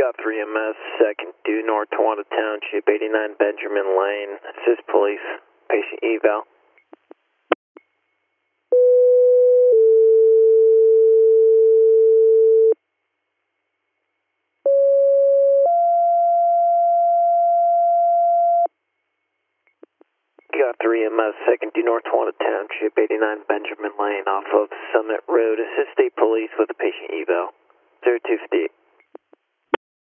Got 3MS, second due North Tawanda Township, 89 Benjamin Lane. Assist police. Patient eval. Got 3MS, second due North Tawanda Township, 89 Benjamin Lane off of Summit Road. Assist state police with the patient eval. 0258.